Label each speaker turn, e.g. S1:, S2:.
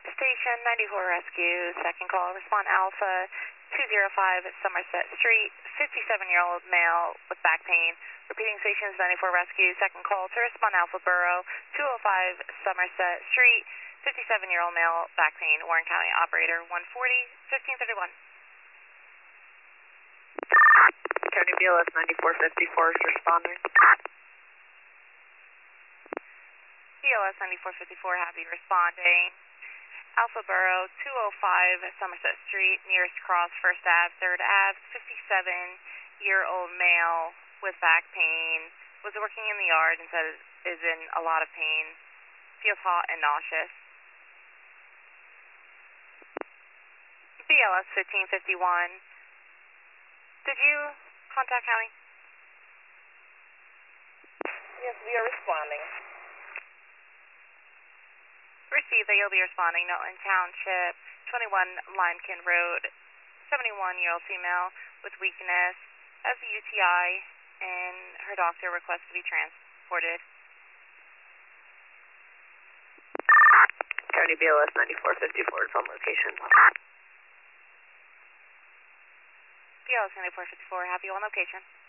S1: Station 94 Rescue, second call, respond Alpha 205 Somerset Street, 57-year-old male with back pain. Repeating stations 94 Rescue, second call to respond Alpha Borough 205 Somerset Street, 57-year-old male, back pain, Warren County operator 140-1531.
S2: County BLS 9454 is responding.
S1: BLS 9454, happy responding. Alpha Borough 205 Somerset Street, nearest cross, 1st Ave, 3rd Ave, 57-year-old male with back pain, was working in the yard and said is in a lot of pain, feels hot and nauseous. BLS 1551, did you contact County?
S2: Yes, we are responding.
S1: Receive that you'll be responding, Milton Township, 21 Limekin Road, 71-year-old female with weakness, has a UTI, and her doctor requests to be transported.
S2: County BLS 9454 is on location.
S1: BLS 9454, have you on location?